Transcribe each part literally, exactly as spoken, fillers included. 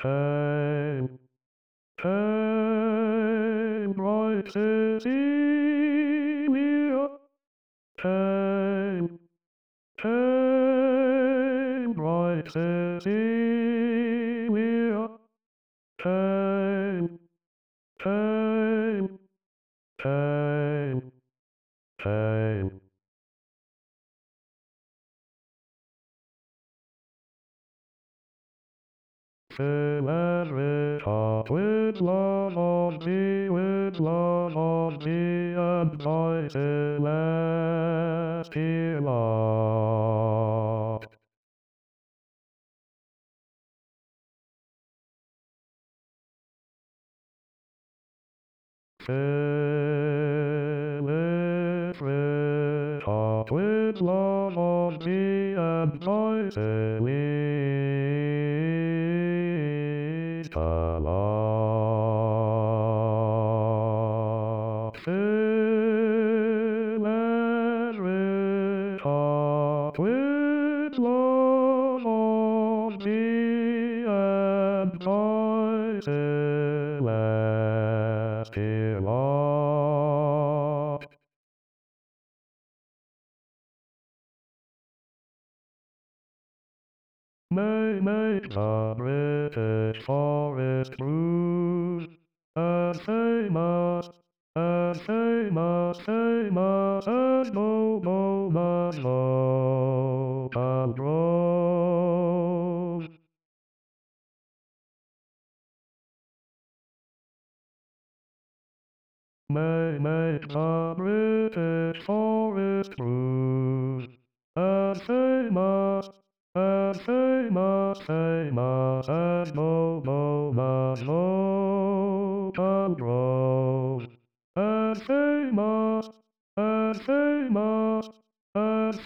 Time, time, bright Cecilia. Time, time, bright Cecilia. Time, time, time, time. Celeste with love of thee, with love of thee, and thy celestial art. Celeste with love of thee, and thy celestial art. Celeste with love of thee, and thy celestial art. May make the British forest bruise as famous, as famous, famous as noble as hope and rose. May make the British forest bruise as famous, as famous, famous as noble as hope and rose. As famous, as famous, as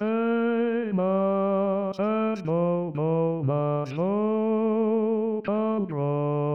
famous as noble as hope and rose.